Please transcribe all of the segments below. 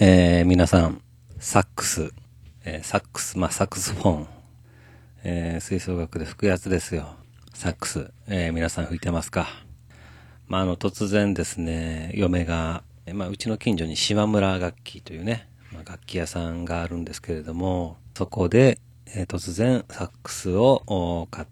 皆さん、サックス、サックスフォン、吹奏楽で吹くやつですよ。サックス、皆さん吹いてますか？突然ですね、嫁が、うちの近所に島村楽器というね、楽器屋さんがあるんですけれども、そこで、突然サックスを買って、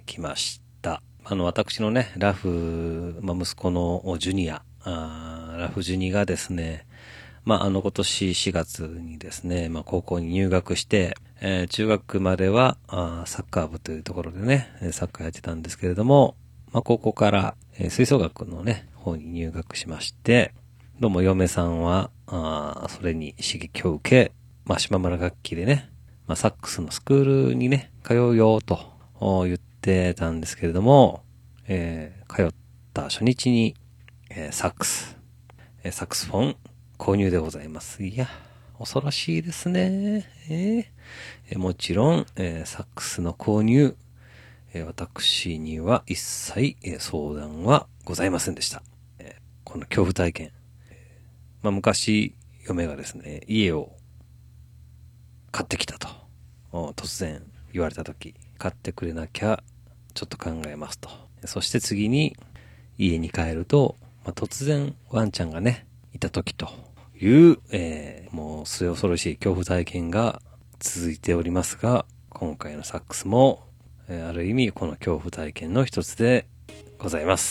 きました。私のね、ラフ、息子のジュニア、ラフジュニがですね、今年4月にですね、高校に入学して、中学まではサッカー部というところでね、サッカーやってたんですけれども、高校から、吹奏楽のね、方に入学しまして、どうも嫁さんは、それに刺激を受け、島村楽器でね、サックスのスクールにね、通うよと言ってたんですけれども、通った初日に、サックスフォン購入でございます。いや、恐ろしいですね。もちろん、サックスの購入、私には一切、相談はございませんでした。この恐怖体験。昔、嫁がですね、家を買ってきたと、突然言われたとき、買ってくれなきゃ、ちょっと考えますと。そして次に、家に帰ると、突然、ワンちゃんがね、いたときという、もう末恐ろしい恐怖体験が続いておりますが、今回のサックスも、ある意味この恐怖体験の一つでございます。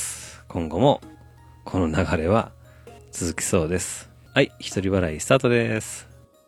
今後もこの流れは続きそうです。はい、一人笑いスタートです。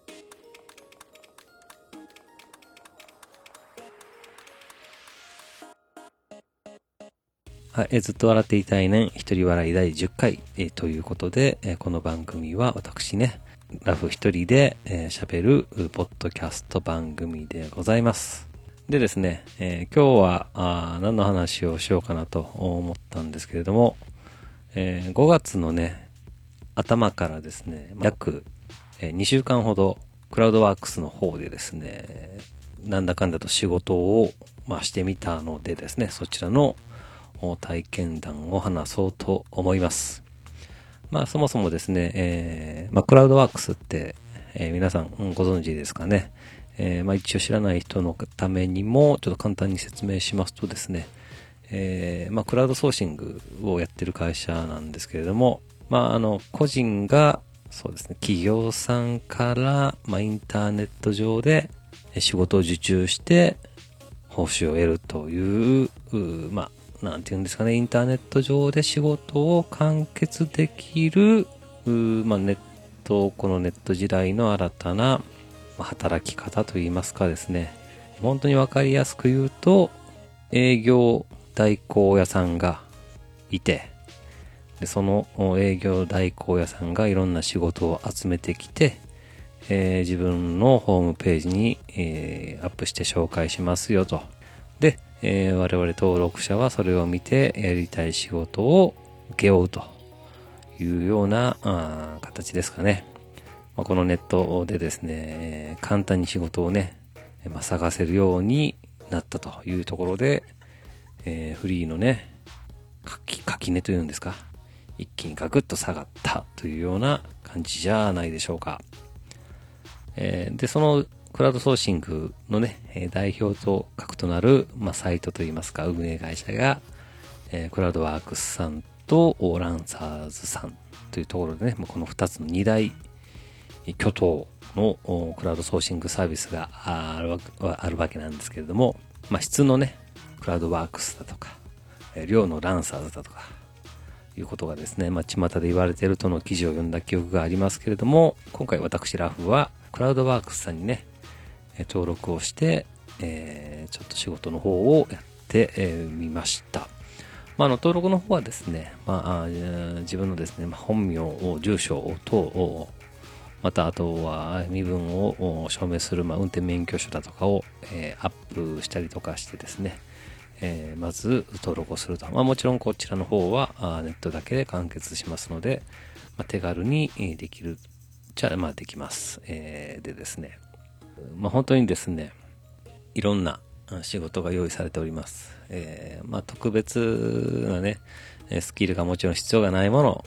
はい、ずっと笑っていたいねん一人笑い第10回、ということで、この番組は私ね、ラフ一人で喋るポッドキャスト番組でございます。でですね、今日は何の話をしようかなと思ったんですけれども、5月のね、頭からですね、約2週間ほどクラウドワークスの方でですね、なんだかんだと仕事をしてみたのでですね、そちらの体験談を話そうと思います。そもそもですね、クラウドワークスって、皆さん、ご存知ですかね。一応知らない人のためにもちょっと簡単に説明しますとですね、クラウドソーシングをやってる会社なんですけれども、個人がそうですね、企業さんから、インターネット上で仕事を受注して報酬を得るという、なんていうんですかね、インターネット上で仕事を完結できる、このネット時代の新たな働き方といいますかですね、本当にわかりやすく言うと、営業代行屋さんがいて、でその営業代行屋さんがいろんな仕事を集めてきて、自分のホームページに、アップして紹介しますよと。で、我々登録者はそれを見てやりたい仕事を請け負うというような形ですかね。このネットでですね、簡単に仕事をね、探せるようになったというところで、フリーのね、垣根というんですか、一気にガクッと下がったというような感じじゃないでしょうか。で、そのクラウドソーシングのね、代表と核となる、サイトといいますか、運営会社が、クラウドワークスさんとランサーズさんというところでね、この2つの2大巨頭のクラウドソーシングサービスがあるわけなんですけれども、質のね、クラウドワークスだとか、量のランサーズだとか、いうことがですね、巷で言われているとの記事を読んだ記憶がありますけれども、今回私ラフはクラウドワークスさんにね、登録をして、ちょっと仕事の方をやってみました。登録の方はですね、自分のですね、本名、住所等、またあとは身分を証明する、運転免許証だとかを、アップしたりとかしてですね、まず登録をすると。もちろんこちらの方はネットだけで完結しますので、手軽にできるじゃできます。でですね、本当にですね、いろんな仕事が用意されております。特別なね、スキルがもちろん必要がないもの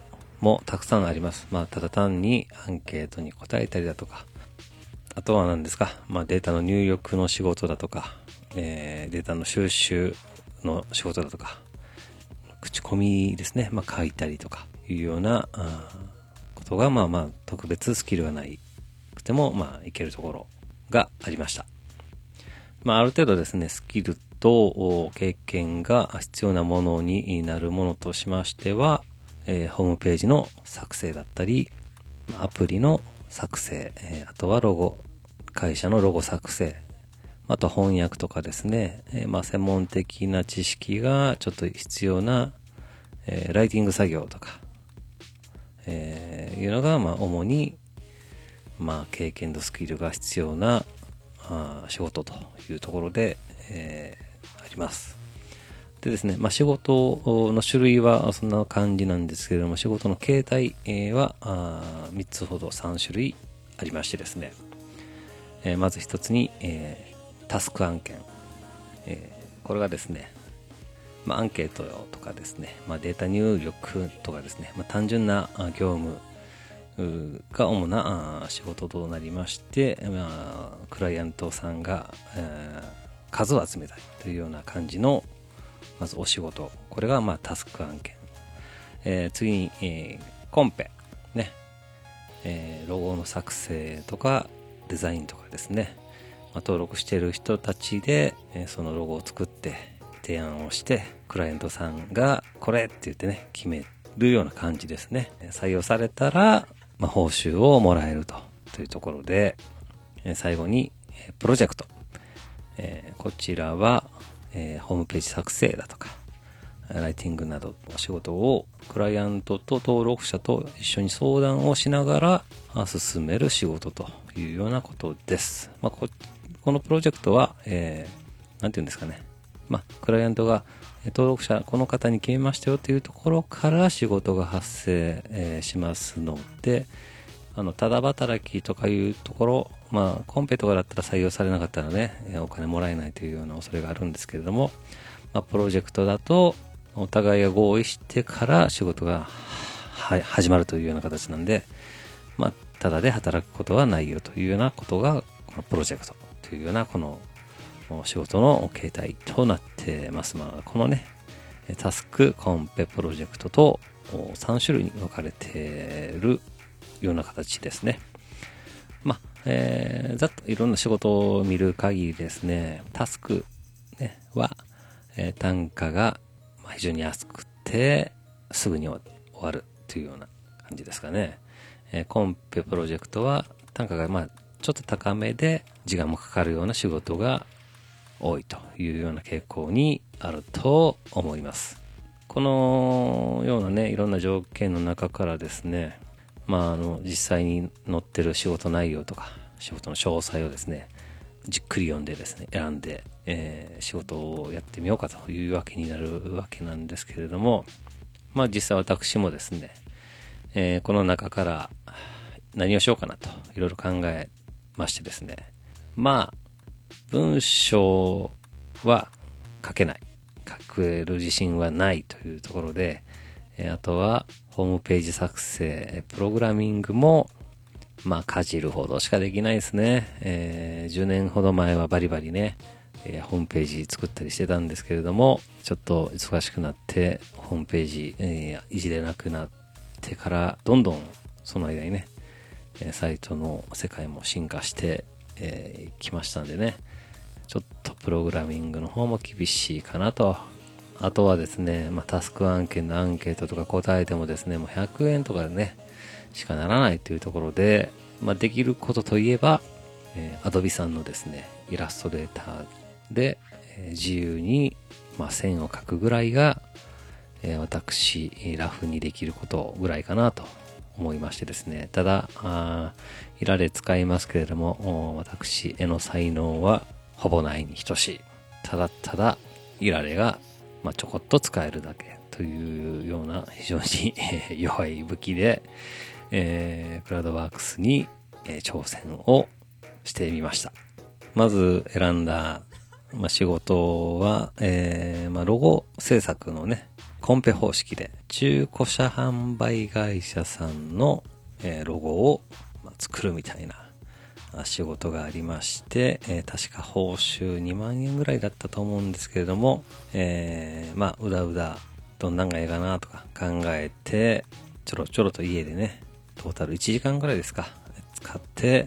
もたくさんあります。ただ単にアンケートに答えたりだとか、あとは何ですか、データの入力の仕事だとか、データの収集の仕事だとか、口コミですね、書いたりとかいうようなことが、特別スキルがないくても、いけるところがありました。ある程度ですね、スキルと経験が必要なものになるものとしましては、ホームページの作成だったり、アプリの作成、あとは会社のロゴ作成、あと翻訳とかですね、専門的な知識がちょっと必要な、ライティング作業とか、いうのが、主に、経験とスキルが必要な仕事というところで、あります。でですね、仕事の種類はそんな感じなんですけれども、仕事の形態は3つほど3種類ありましてですね、まず一つに、タスク案件、これがですね、アンケートとかですね、データ入力とかですね、単純な業務が主な仕事となりまして、クライアントさんが、数を集めたいというような感じのまずお仕事、これがタスク案件、次に、コンペね、ロゴの作成とかデザインとかですね、登録している人たちで、そのロゴを作って提案をして、クライアントさんがこれって言ってね決めるような感じですね。採用されたら、報酬をもらえるというところで、最後にプロジェクト、こちらは、ホームページ作成だとかライティングなどの仕事をクライアントと登録者と一緒に相談をしながら進める仕事というようなことです。このプロジェクトは、なんていうんですかね、クライアントが登録者この方に決めましたよというところから仕事が発生、しますので、ただ働きとかいうところ、コンペとかだったら採用されなかったらね、お金もらえないというような恐れがあるんですけれども、プロジェクトだとお互いが合意してから仕事が始まるというような形なんで、ただで働くことはないよというようなことがこのプロジェクトというようなこの仕事の形態となってます。このねタスク、コンペ、プロジェクトと3種類に分かれているような形ですね。ざっといろんな仕事を見る限りですね、タスク、ね、は、単価が非常に安くてすぐに終わるというような感じですかね。コンペ、プロジェクトは単価がちょっと高めで時間もかかるような仕事が多いというような傾向にあると思います。このようなねいろんな条件の中からですね、実際に載ってる仕事内容とか仕事の詳細をですねじっくり読んでですね選んで、仕事をやってみようかというわけになるわけなんですけれども、実際私もですね、この中から何をしようかなといろいろ考えましてですね、文章は書けない、書ける自信はないというところで、あとはホームページ作成、プログラミングもかじるほどしかできないですね。10年ほど前はバリバリね、ホームページ作ったりしてたんですけれども、ちょっと忙しくなってホームページ、いじれなくなってからどんどんその間にねサイトの世界も進化してきましたんでね、ちょっとプログラミングの方も厳しいかなと。あとはですね、タスク案件のアンケートとか答えてもですね、もう100円とかでねしかならないというところで、できることといえば、Adobe さんのですねイラストレーターで、自由に、線を描くぐらいが、私ラフにできることぐらいかなと思いましてですね。ただいられ使いますけれども、私絵の才能はほぼないに等しい。ただただいられが、ちょこっと使えるだけというような非常に弱い武器で、クラウドワークスに、挑戦をしてみました。まず選んだ、仕事は、ロゴ制作のねコンペ方式で中古車販売会社さんの、ロゴを、作るみたいな仕事がありまして、確か報酬2万円ぐらいだったと思うんですけれども、うだうだどんなんがええかなとか考えて、ちょろちょろと家でね、トータル1時間ぐらいですか、使って、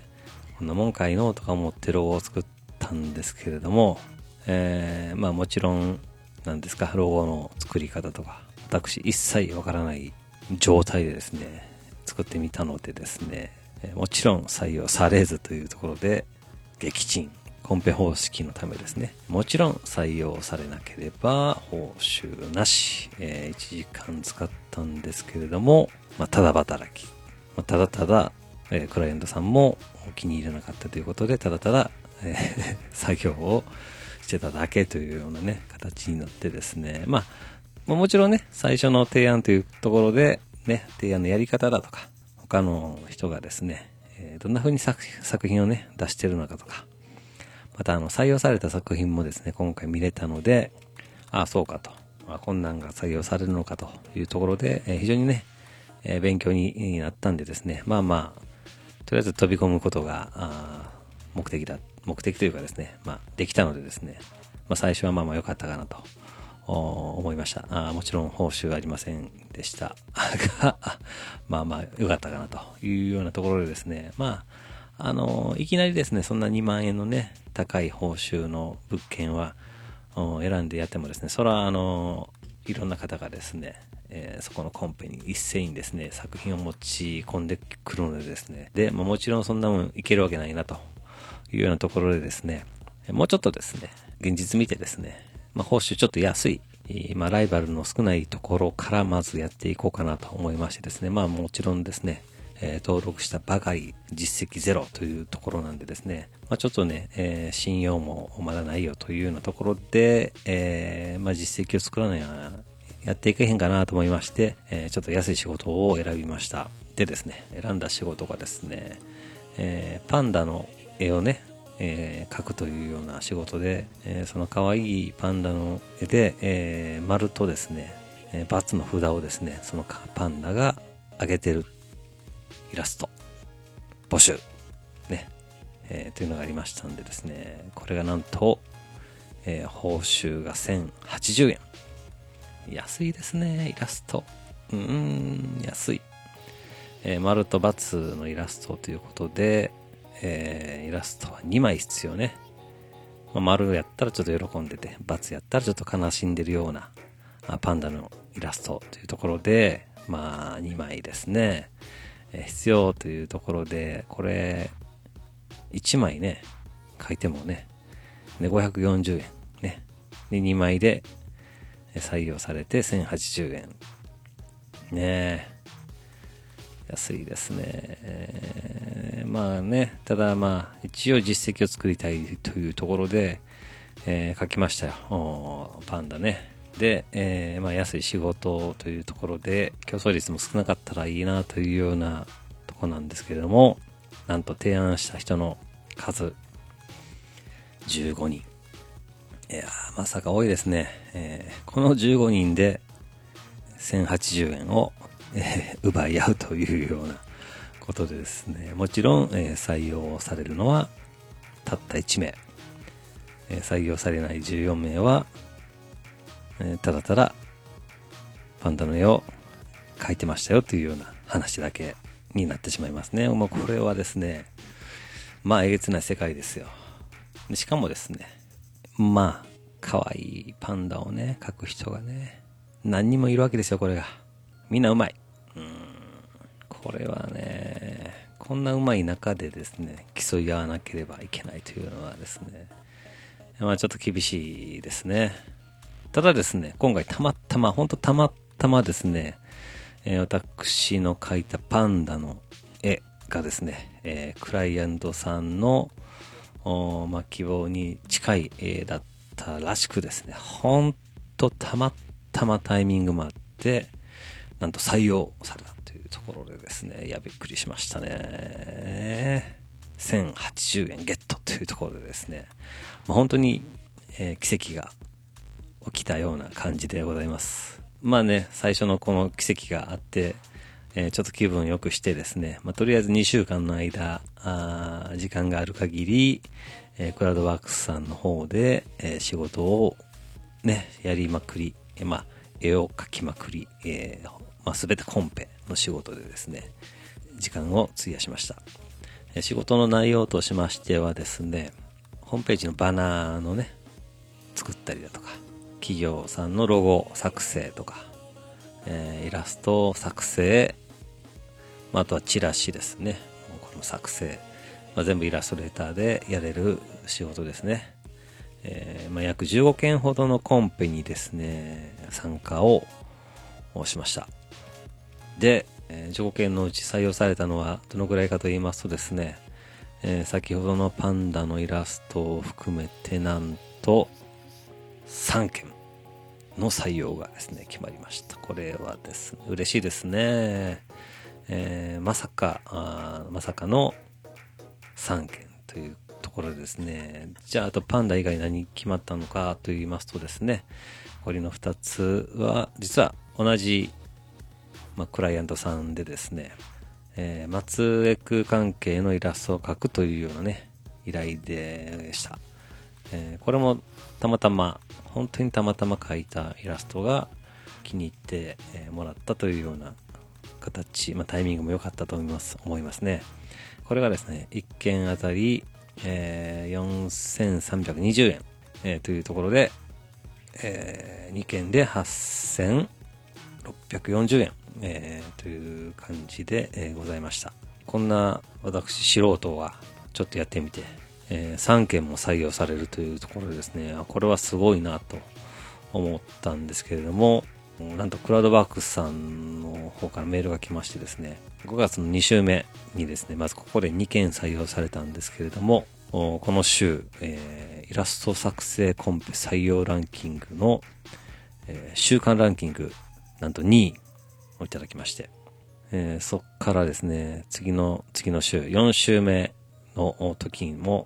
こんなもんかいのとか思ってロゴを作ったんですけれども、もちろん、なんですか、ロゴの作り方とか、私一切わからない状態でですね、作ってみたのでですね、もちろん採用されずというところで、撃沈、コンペ方式のためですね、もちろん採用されなければ報酬なし、1時間使ったんですけれども、ただ働き、ただただ、クライアントさんも気に入らなかったということで、ただただ、作業をしてただけというようなね、形になってですね、もちろんね、最初の提案というところで、ね、提案のやり方だとか、他の人がですね、どんな風に作品をね、出してるのかとか、また採用された作品もですね、今回見れたので、そうかと、こんなんが採用されるのかというところで、非常にね、勉強になったんでですね、とりあえず飛び込むことが目的というかですね、できたのでですね、最初は良かったかなと思いました。もちろん報酬はありませんでしたが、良かったかなというようなところでですね、いきなりですね、そんな2万円のね、高い報酬の物件は選んでやってもですね、それはいろんな方がですね、そこのコンペに一斉にですね、作品を持ち込んでくるのでですね、で、もちろんそんなもんいけるわけないなというようなところでですね、もうちょっとですね、現実見てですね、報酬ちょっと安い、ライバルの少ないところからまずやっていこうかなと思いましてですね、もちろんですね、登録したばかり実績ゼロというところなんでですね、ちょっとね、信用もまだないよというようなところで、実績を作らないやっていけへんかなと思いまして、ちょっと安い仕事を選びました。でですね、選んだ仕事がですね、パンダの絵をね、描くというような仕事で、その可愛いパンダの絵で、丸とですね、×の札をですね、そのパンダが上げてるイラスト募集ね、というのがありましたんでですね、これがなんと、報酬が1080円。安いですね、イラスト。安い。丸と×のイラストということで、イラストは2枚必要ね。丸やったらちょっと喜んでて、×やったらちょっと悲しんでるようなパンダのイラストというところで、2枚ですね。必要というところで、これ、1枚ね、書いてもね、540円ね。で、2枚で採用されて1080円。ねえ。安いですね。ただ一応実績を作りたいというところで、書きましたよ。パンダね。で、安い仕事というところで、競争率も少なかったらいいなというようなところなんですけれども、なんと提案した人の数、15人。いやまさか多いですね。この15人で1080円を奪い合うというようなことでですね、もちろん、採用されるのはたった1名、採用されない14名は、ただただパンダの絵を描いてましたよというような話だけになってしまいますね。これはですね、えげつない世界ですよ。でしかもですね、可愛いパンダをね描く人がね何人もいるわけですよ。これがみんなうまい。これはね、こんなうまい中でですね、競い合わなければいけないというのはですね、ちょっと厳しいですね。ただですね、今回たまたまですね、私の描いたパンダの絵がですね、クライアントさんの希望に近い絵だったらしくですね、ほんとたまたまタイミングもあって、なんと採用されたというところでですね、びっくりしましたね。1080円ゲットというところでですね、本当に、奇跡が起きたような感じでございます。 まあね、最初のこの奇跡があって、ちょっと気分良くしてですね、とりあえず2週間の間、時間がある限り、クラウドワークスさんの方で、仕事をね、やりまくり、絵を描きまくり、すべてコンペの仕事でですね、時間を費やしました。仕事の内容としましてはですね、ホームページのバナーのね、作ったりだとか、企業さんのロゴ作成とか、イラスト作成、あとはチラシですね、この作成、全部イラストレーターでやれる仕事ですね。約15件ほどのコンペにですね、参加をしました。で、15件のうち採用されたのはどのぐらいかと言いますとですね、先ほどのパンダのイラストを含めてなんと3件の採用がですね、決まりました。これはですね、嬉しいですね。まさかの3件というところでですね、じゃああとパンダ以外何決まったのかと言いますとですね、これの2つは実は同じ、クライアントさんでですね、松江区関係のイラストを描くというようなね、依頼でした。これもたまたま、本当にたまたま描いたイラストが気に入って、もらったというような形、タイミングも良かったと思いますね。これがですね、1件あたり、4320円、というところで、2件で8640円、という感じで、ございました。こんな私素人はちょっとやってみて、3件も採用されるというところでですね、これはすごいなと思ったんですけれども、なんとクラウドワークスさんの方からメールが来ましてですね、5月の2週目にですね、まずここで2件採用されたんですけれども、この週、イラスト作成コンペ採用ランキングの、週間ランキングなんと2位をいただきまして、そっからですね、次の週、4週目の時にも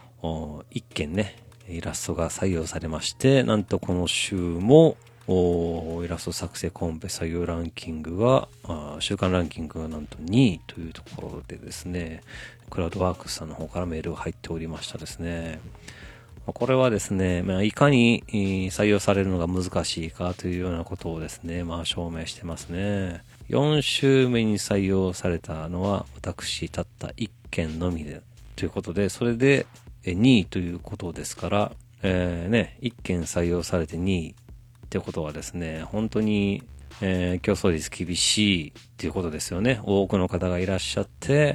1件ね、イラストが採用されまして、なんとこの週もイラスト作成コンペ採用ランキングが週間ランキングがなんと2位というところでですね、クラウドワークスさんの方からメールが入っておりましたですね。これはですね、いかに採用されるのが難しいかというようなことをですね、証明してますね。4週目に採用されたのは私たった1件のみでということで、それで2位ということですから、1件採用されて2位ってことはですね、本当に、競争率厳しいっていうことですよね。多くの方がいらっしゃって、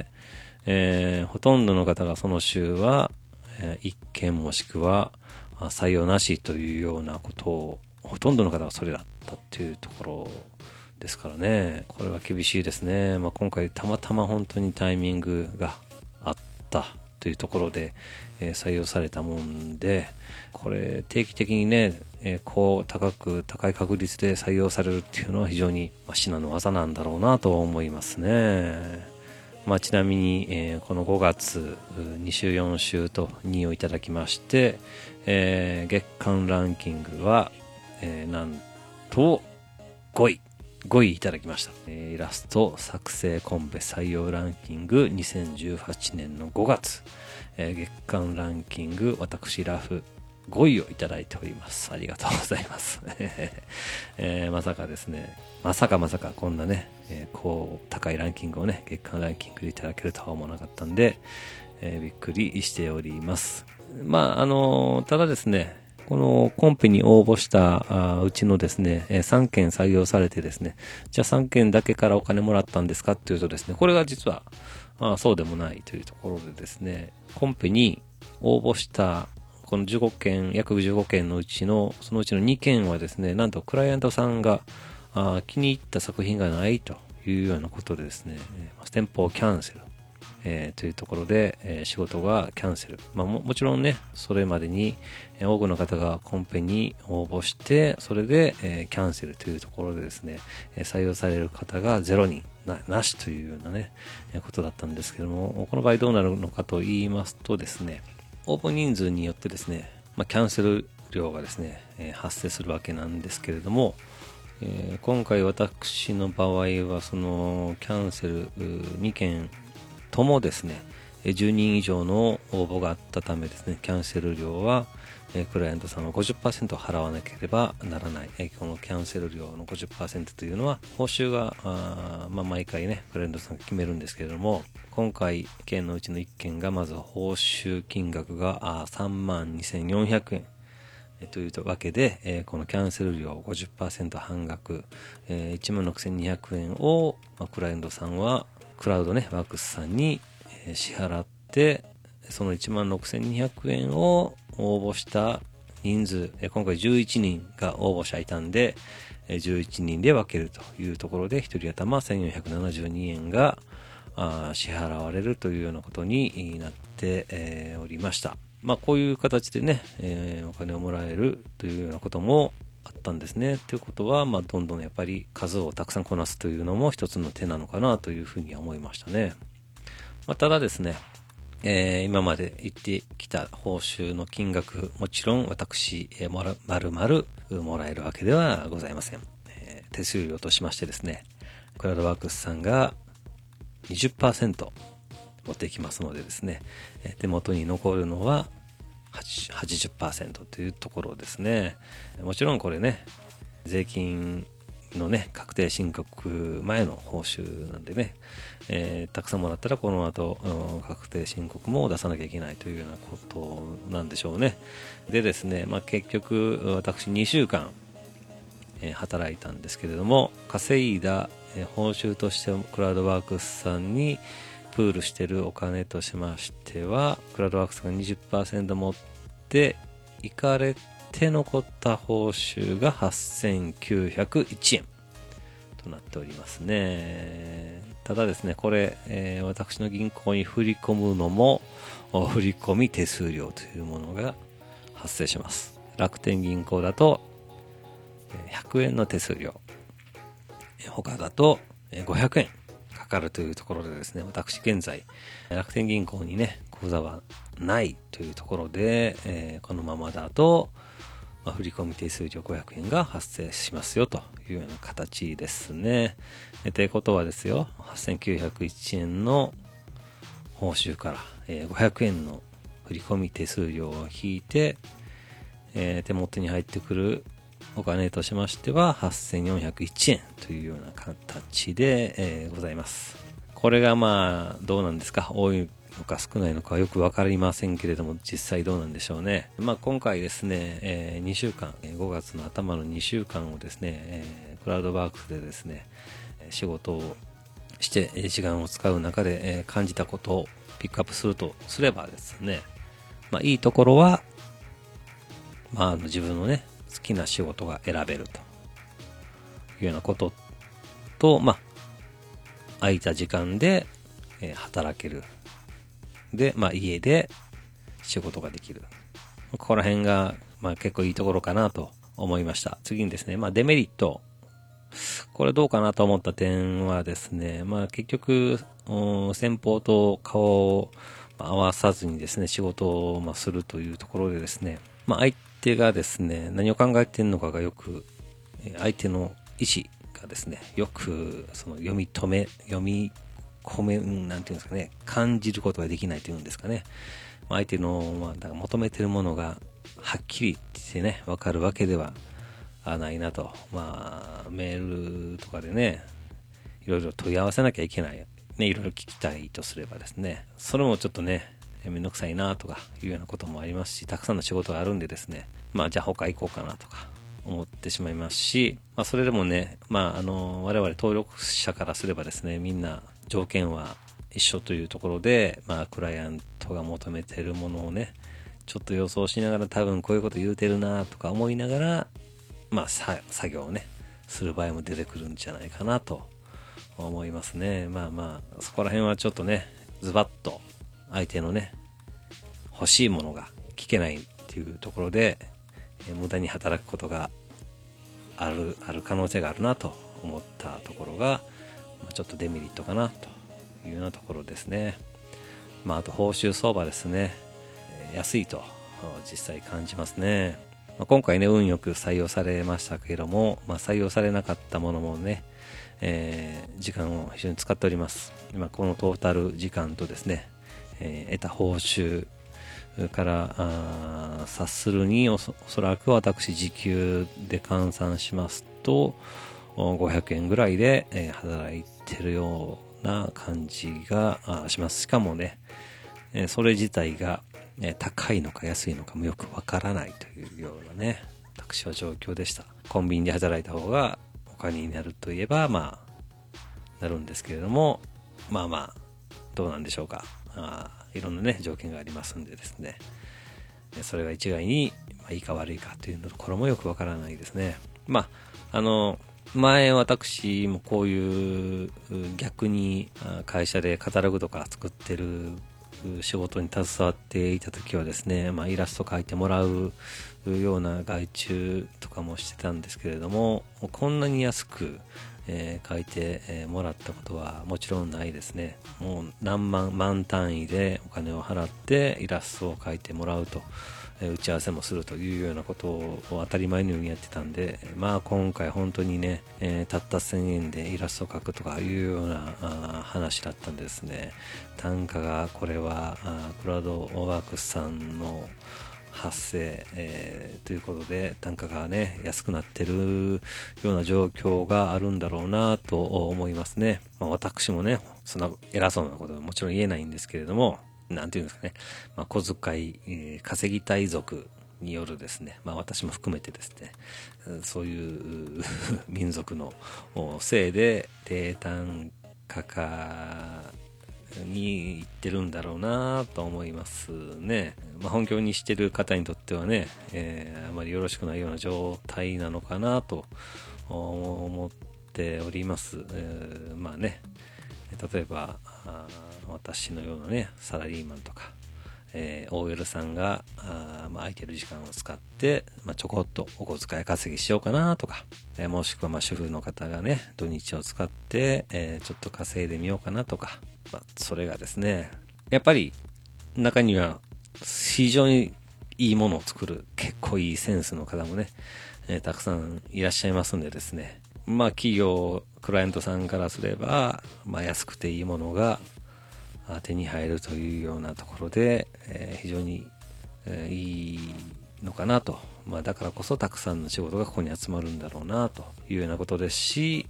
ほとんどの方がその週は、1件もしくは採用なしというようなことを、ほとんどの方がそれだったっていうところですからね、これは厳しいですね。今回たまたま本当にタイミングがあったというところで、採用されたもんで、これ定期的にね、高い確率で採用されるっていうのは非常に至難の技なんだろうなと思いますね。ちなみに、この5月2週4週と2位をいただきまして、月間ランキングは、なんと5位いただきました。イラスト作成コンペ採用ランキング2018年の5月、月間ランキング私ラフ5位をいただいております。ありがとうございます。まさかですね、まさかこんなね、高いランキングをね、月間ランキングでいただけるとは思わなかったんで、びっくりしております。ただですね、このコンペに応募したうちのですね、3件採用されてですね、じゃあ3件だけからお金もらったんですかっていうとですね、これが実はそうでもないというところでですね、コンペに応募したこの約15件のうちの、そのうちの2件はですね、なんとクライアントさんが気に入った作品がないというようなことでですね、店舗をキャンセル。というところで、仕事がキャンセル。もちろんね、それまでに、多くの方がコンペに応募して、それで、キャンセルというところでですね、採用される方が0人なしというようなね、ことだったんですけども、この場合どうなるのかと言いますとですね、応募人数によってですね、キャンセル料がですね、発生するわけなんですけれども、 今回私の場合はそのキャンセル2件ともですね、10人以上の応募があったためですね、キャンセル料はクライアントさんは 50% 払わなければならない。このキャンセル料の 50% というのは報酬が毎回ねクライアントさんが決めるんですけれども、今回件のうちの1件がまず報酬金額が32,400円というわけで、このキャンセル料 50% 半額、16,200円を、クライアントさんはクラウドねワークスさんに支払って、その 16,200 円を応募した人数、今回11人が応募者いたんで、11人で分けるというところで、1人頭1,472円が支払われるというようなことになっておりました。こういう形でね、お金をもらえるというようなこともあったんですね。ということは、どんどんやっぱり数をたくさんこなすというのも一つの手なのかなというふうに思いましたね。ただですね、今まで言ってきた報酬の金額、もちろん私、丸々もらえるわけではございません。手数料としましてですね、クラウドワークスさんが 20% 持っていきますのでですね、手元に残るのは 80% というところですね。もちろんこれね、税金のね確定申告前の報酬なんでね、たくさんもらったらこの後確定申告も出さなきゃいけないというようなことなんでしょうね。でですね、結局私2週間、働いたんですけれども、稼いだ、報酬としてクラウドワークスさんにプールしてるお金としましては、クラウドワークスが 20% 持っていかれて残った報酬が 8,901 円となっておりますね。ただですね、これ、私の銀行に振り込むのも振り込み手数料というものが発生します。楽天銀行だと100円の手数料、他だと500円かかるというところでですね、私現在楽天銀行にね口座はないというところで、このままだと振込手数料500円が発生しますよというような形ですね。ということはですよ、8,901 円の報酬から、500円の振込手数料を引いて、手元に入ってくるお金としましては 8,401 円というような形で、ございます。これがどうなんですか、多いのか少ないのかはよく分かりませんけれども、実際どうなんでしょうね。今回ですね、2週間、5月の頭の2週間をですね、クラウドワークスでですね、仕事をして時間を使う中で、感じたことをピックアップするとすればですね、いいところは、自分のね、好きな仕事が選べるというようなことと、空いた時間で、働ける。で、家で仕事ができる。ここら辺が、結構いいところかなと思いました。次にですね、デメリット。これどうかなと思った点はですね、結局、先方と顔を合わさずにですね、仕事をするというところでですね、相手がですね、何を考えているのかがよく、相手の意思がですね、よくその読み込め、なんていうんですかね、感じることができないというんですかね。相手の、だから求めているものがはっきりしてね、わかるわけではないなと。メールとかでね、いろいろ問い合わせなきゃいけない。ね、いろいろ聞きたいとすればですね、それもちょっとね、めんどくさいなとかいうようなこともありますし、たくさんの仕事があるんでですね、じゃあ他行こうかなとか思ってしまいますし、それでもね、我々登録者からすればですね、みんな条件は一緒というところで、クライアントが求めているものをね、ちょっと予想しながら多分こういうこと言うてるなとか思いながら、作業をね、する場合も出てくるんじゃないかなと思いますね。そこら辺はちょっとね、ズバッと相手のね、欲しいものが聞けないっていうところで、無駄に働くことがある可能性があるなと思ったところが、ちょっとデメリットかなというようなところですね。あと報酬相場ですね。安いと実際感じますね。 今回ね、運よく採用されましたけれども、採用されなかったものもね、時間を非常に使っております。今このトータル時間とですね、得た報酬から察するにおそらく私時給で換算しますと500円ぐらいで、働いてるような感じがします。しかもね、それ自体が、高いのか安いのかもよくわからないというようなね、私は状況でした。コンビニで働いた方がお金になるといえばなるんですけれども、どうなんでしょうか。いろんなね条件がありますんでですね、それが一概にいいか悪いかというところもよくわからないですね。前私もこういう逆に会社でカタログとか作ってる仕事に携わっていた時はですね、イラスト描いてもらうような外注とかもしてたんですけれども、こんなに安く書いてもらったことはもちろんないですね。もう何万単位でお金を払ってイラストを描いてもらうと、打ち合わせもするというようなことを当たり前のようにやってたんで、今回本当にね、たった1000円でイラストを描くとかいうような話だったんですね。単価がこれはクラウドワークスさんの発生、ということで単価がね安くなってるような状況があるんだろうなと思いますね。私もねそんな偉そうなことはもちろん言えないんですけれども、なんていうんですかね、小遣い、稼ぎたい族によるですね、私も含めてですね、そういう民族のせいで低単価化に行ってるんだろうなと思いますね。本業にしてる方にとってはね、あまりよろしくないような状態なのかなと思っております。例えば私のようなねサラリーマンとか、OL さんが空いてる時間を使って、ちょこっとお小遣い稼ぎしようかなとか、もしくは主婦の方がね土日を使って、ちょっと稼いでみようかなとか、それがですねやっぱり中には非常にいいものを作る結構いいセンスの方もね、たくさんいらっしゃいますんでですね、企業クライアントさんからすれば、安くていいものが手に入るというようなところで、非常に、いいのかなと、だからこそたくさんの仕事がここに集まるんだろうなというようなことですし、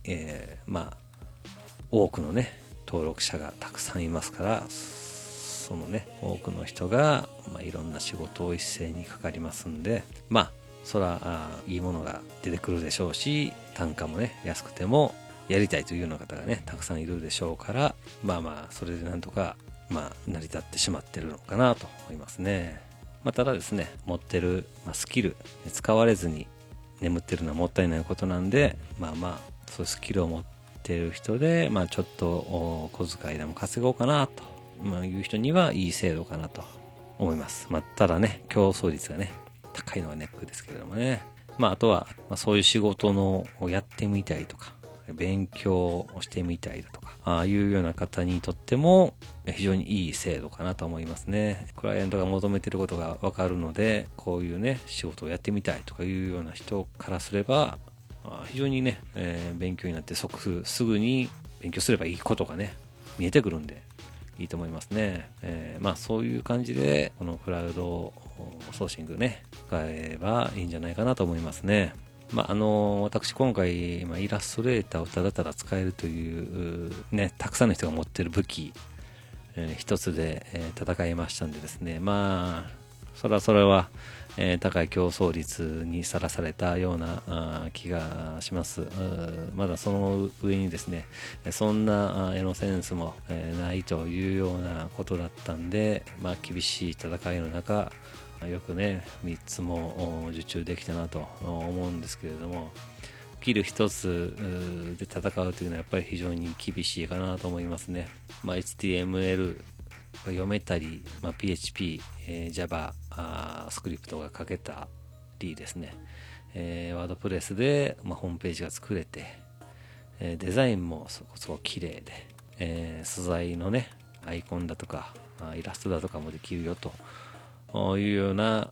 多くのね登録者がたくさんいますから、そのね多くの人が、いろんな仕事を一斉にかかりますんで、そらいいものが出てくるでしょうし、単価もね安くてもやりたいというような方がねたくさんいるでしょうから、それでなんとか成り立ってしまってるのかなと思いますね。ただですね、持ってる、スキル使われずに眠ってるのはもったいないことなんで、そういうスキルを持ってる人で、ちょっと小遣いでも稼ごうかなと、いう人にはいい制度かなと思います。ただね競争率がね高いのがネックですけれどもね。あとは、そういう仕事のをやってみたいとか、勉強をしてみたいだとか、ああいうような方にとっても非常にいい制度かなと思いますね。クライアントが求めていることがわかるので、こういうね仕事をやってみたいとかいうような人からすれば、非常にね、勉強になってすぐに勉強すればいいことがね見えてくるんでいいと思いますね。そういう感じでこのクラウドソーシングね使えばいいんじゃないかなと思いますね。私今回、イラストレーターをただただ使えるというねたくさんの人が持ってる武器、一つで、戦いましたんでですね、それは、高い競争率にさらされたような気がします。まだその上にですねそんな絵のセンスも、ないというようなことだったんで、厳しい戦いの中よくね3つも受注できたなと思うんですけれども、スキル一つで戦うというのはやっぱり非常に厳しいかなと思いますね。HTML が読めたり、PHP、Java、スクリプトが書けたりですね、ワードプレスで、ホームページが作れて、デザインもそこそこ綺麗で、素材のねアイコンだとかイラストだとかもできるよというような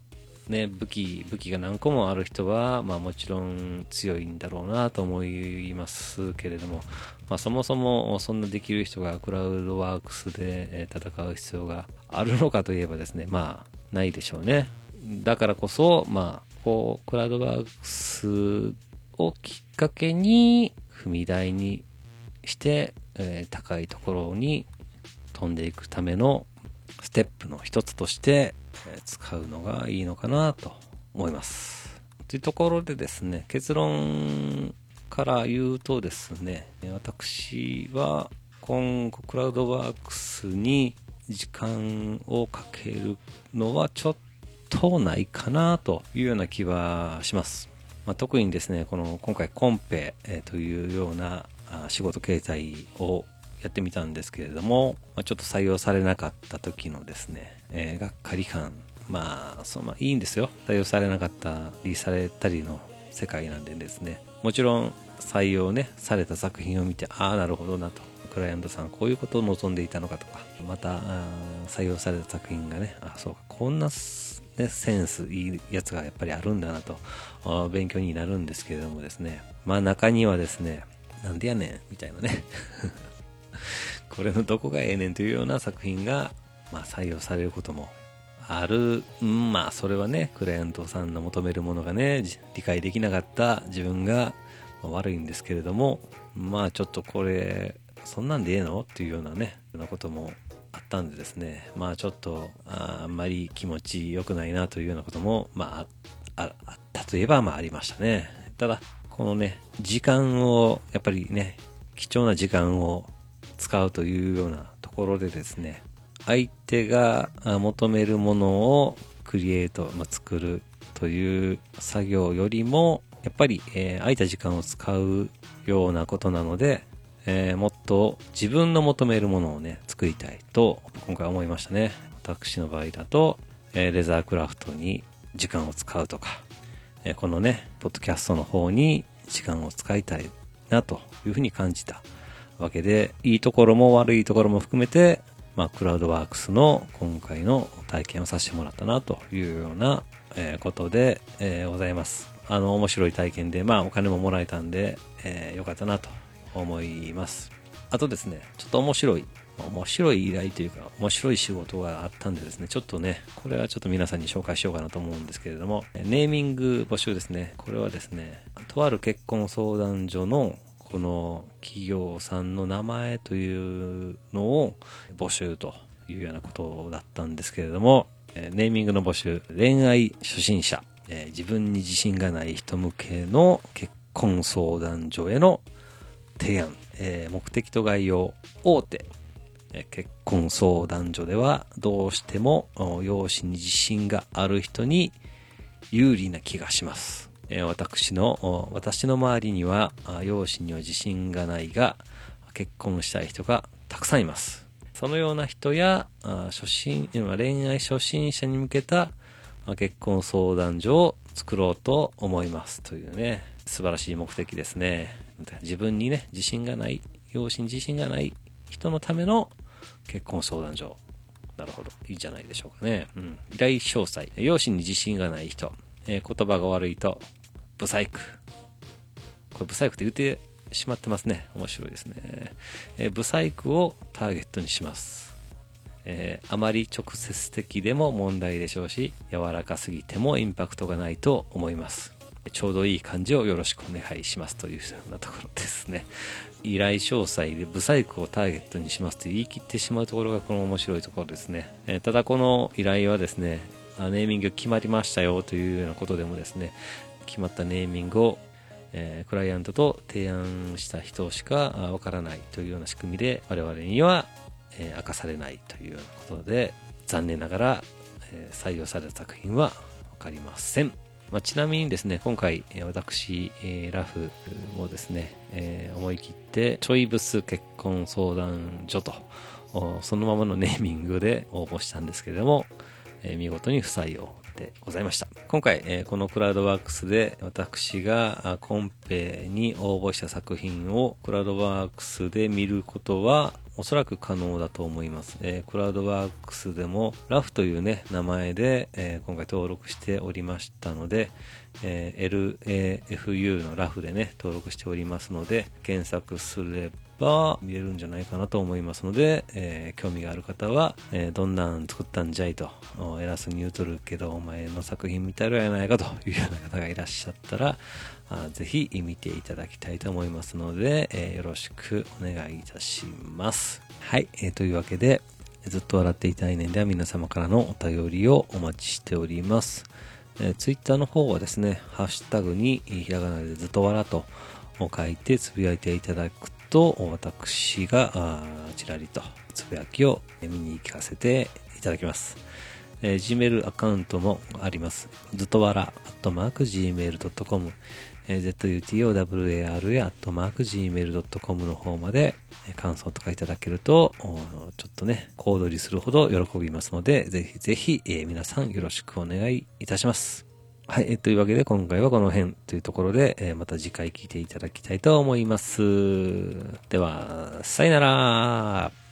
ね、武器が何個もある人は、もちろん強いんだろうなと思いますけれども、そもそもそんなできる人がクラウドワークスで戦う必要があるのかといえばですね、ないでしょうね。だからこそ、クラウドワークスをきっかけに踏み台にして、高いところに飛んでいくためのステップの一つとして使うのがいいのかなと思います。というところでですね、結論から言うとですね、私は今後クラウドワークスに時間をかけるのはちょっとないかなというような気はします。特にですね、今回コンペ、というような仕事形態をやってみたんですけれども、ちょっと採用されなかった時のですね、がっかり感、いいんですよ。採用されなかったりされたりの世界なんでですね、もちろん採用ねされた作品を見て、なるほどなと、クライアントさんこういうことを望んでいたのかとか、また採用された作品がね、そうか、こんなセンスいいやつがやっぱりあるんだなと勉強になるんですけれどもですね、中にはですね、なんでやねんみたいなねこれのどこがええねんというような作品が、採用されることもある。それはね、クライアントさんの求めるものがね、理解できなかった自分が悪いんですけれども、ちょっとこれそんなんでええのっていうようなね、ようなこともあったんでですね、ちょっとあんまり気持ち良くないなというようなこともあったといえばありましたね。ただこのね、時間をやっぱりね、貴重な時間を使うというようなところでですね、相手が求めるものをクリエイト、作るという作業よりもやっぱり、空いた時間を使うようなことなので、もっと自分の求めるものをね作りたいと今回思いましたね。私の場合だと、レザークラフトに時間を使うとか、このねポッドキャストの方に時間を使いたいなというふうに感じたわけで、いいところも悪いところも含めて、クラウドワークスの今回の体験をさせてもらったなというような、ことで、ございます。面白い体験で、お金ももらえたんで、よかったなと思います。あとですね、ちょっと面白い依頼というか、面白い仕事があったんでですね、ちょっとね、これはちょっと皆さんに紹介しようかなと思うんですけれども、ネーミング募集ですね。これはですね、とある結婚相談所のこの企業さんの名前というのを募集というようなことだったんですけれども、ネーミングの募集、恋愛初心者、自分に自信がない人向けの結婚相談所への提案、目的と概要、大手結婚相談所ではどうしても容姿に自信がある人に有利な気がします。私の周りには容姿には自信がないが結婚したい人がたくさんいます。そのような人や恋愛初心者に向けた結婚相談所を作ろうと思いますというね、素晴らしい目的ですね。自分にね、容姿に自信がない人のための結婚相談所。なるほど、いいんじゃないでしょうかね。依頼詳細、容姿に自信がない人、言葉が悪いとブサイク。これブサイクって言ってしまってますね。面白いですね。ブサイクをターゲットにします。あまり直接的でも問題でしょうし、柔らかすぎてもインパクトがないと思います。ちょうどいい感じをよろしくお願いしますというようなところですね。依頼詳細でブサイクをターゲットにしますと言い切ってしまうところがこの面白いところですね。ただこの依頼はですね、ネーミング決まりましたよというようなことでもですね、決まったネーミングを、クライアントと提案した人しかわからないというような仕組みで我々には、明かされないというようなことで、残念ながら、採用された作品はわかりません。ちなみにですね、今回私ラフもですね、思い切ってちょいブス結婚相談所とそのままのネーミングで応募したんですけれども、見事に不採用でございました。今回、このクラウドワークスで私がコンペに応募した作品をクラウドワークスで見ることはおそらく可能だと思います。クラウドワークスでもラフというね名前で、今回登録しておりましたので、LAFU のラフでね登録しておりますので、検索すれば見れるんじゃないかなと思いますので、興味がある方は、どんなん作ったんじゃいと偉そうに言うとるけどお前の作品見たるやないかというような方がいらっしゃったら、ぜひ見ていただきたいと思いますので、よろしくお願いいたします。はい、というわけでずっと笑っていたいねんでは皆様からのお便りをお待ちしております。ツイッターの方はですね、ハッシュタグにひらがなでずっと笑と書いてつぶやいていただくと、私がちらりとつぶやきを見に聞かせていただきます。Gmail アカウントもあります。ずっとわら@gmail.com、zutowar@gmail.com の方まで感想とかいただけると、ちょっとね、小躍りするほど喜びますので、ぜひぜひ、皆さんよろしくお願いいたします。はい、というわけで今回はこの辺というところで、また次回聞いていただきたいと思います。では、さよなら。